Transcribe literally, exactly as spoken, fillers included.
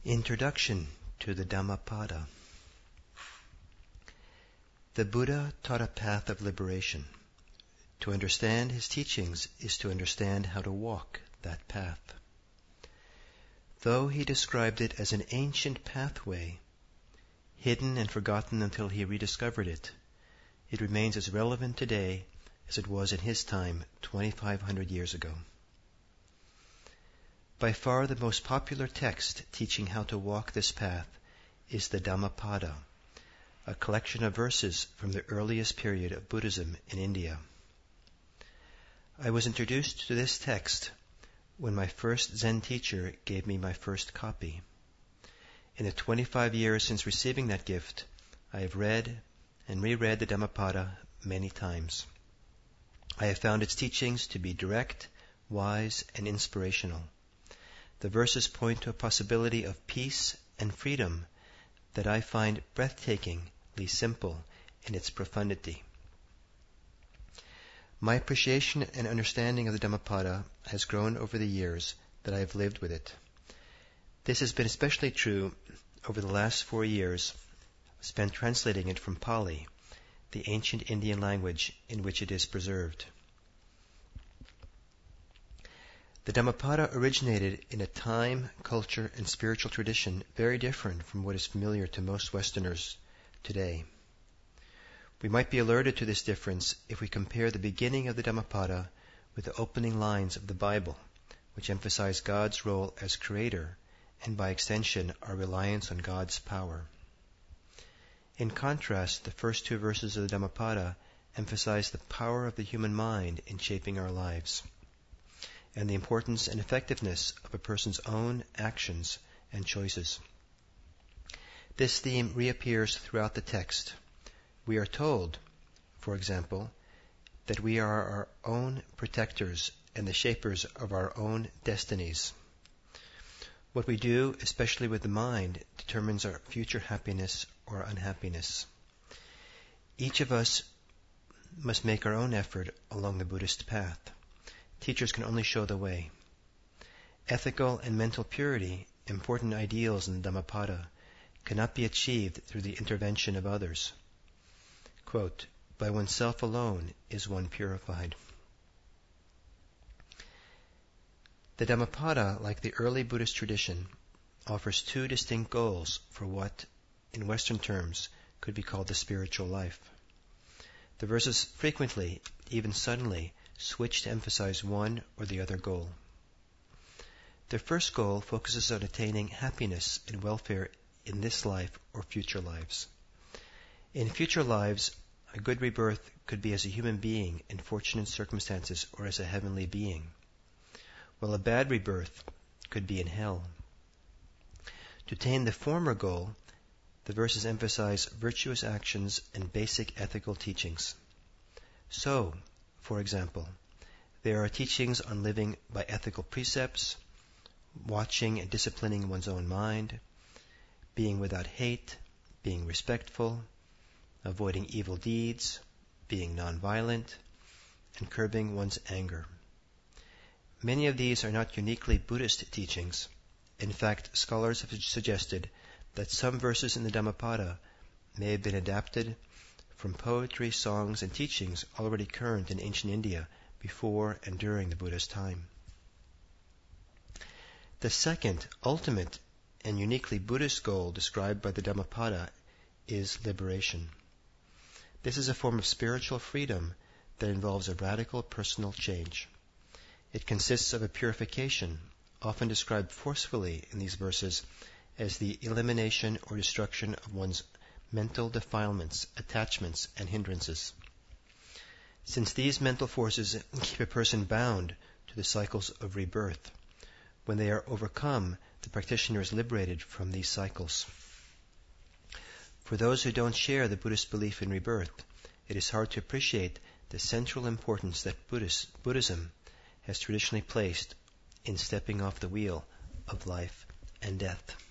Introduction to the Dhammapada. The Buddha taught a path of liberation. To understand his teachings is to understand how to walk that path. Though he described it as an ancient pathway, hidden and forgotten until he rediscovered it, it remains as relevant today as it was in his time twenty-five hundred years ago. By far the most popular text teaching how to walk this path is the Dhammapada, a collection of verses from the earliest period of Buddhism in India. I was introduced to this text when my first Zen teacher gave me my first copy. In the twenty-five years since receiving that gift, I have read and reread the Dhammapada many times. I have found its teachings to be direct, wise, and inspirational. The verses point to a possibility of peace and freedom that I find breathtakingly simple in its profundity. My appreciation and understanding of the Dhammapada has grown over the years that I have lived with it. This has been especially true over the last four years spent translating it from Pali, the ancient Indian language in which it is preserved. The Dhammapada originated in a time, culture, and spiritual tradition very different from what is familiar to most Westerners today. We might be alerted to this difference if we compare the beginning of the Dhammapada with the opening lines of the Bible, which emphasize God's role as creator and by extension our reliance on God's power. In contrast, the first two verses of the Dhammapada emphasize the power of the human mind in shaping our lives, and the importance and effectiveness of a person's own actions and choices. This theme reappears throughout the text. We are told, for example, that we are our own protectors and the shapers of our own destinies. What we do, especially with the mind, determines our future happiness or unhappiness. Each of us must make our own effort along the Buddhist path. Teachers can only show the way. Ethical and mental purity, important ideals in the Dhammapada, cannot be achieved through the intervention of others. Quote, by oneself alone is one purified. The Dhammapada, like the early Buddhist tradition, offers two distinct goals for what, in Western terms, could be called the spiritual life. The verses frequently, even suddenly, switch to emphasize one or the other goal. The first goal focuses on attaining happiness and welfare in this life or future lives. In future lives, a good rebirth could be as a human being in fortunate circumstances or as a heavenly being, while a bad rebirth could be in hell. To attain the former goal, the verses emphasize virtuous actions and basic ethical teachings. So, for example, there are teachings on living by ethical precepts, watching and disciplining one's own mind, being without hate, being respectful, avoiding evil deeds, being nonviolent, and curbing one's anger. Many of these are not uniquely Buddhist teachings. In fact, scholars have suggested that some verses in the Dhammapada may have been adapted from poetry, songs, and teachings already current in ancient India before and during the Buddha's time. The second, ultimate, and uniquely Buddhist goal described by the Dhammapada is liberation. This is a form of spiritual freedom that involves a radical personal change. It consists of a purification, often described forcefully in these verses as the elimination or destruction of one's mental defilements, attachments, and hindrances. Since these mental forces keep a person bound to the cycles of rebirth, when they are overcome, the practitioner is liberated from these cycles. For those who don't share the Buddhist belief in rebirth, it is hard to appreciate the central importance that Buddhist, Buddhism has traditionally placed in stepping off the wheel of life and death.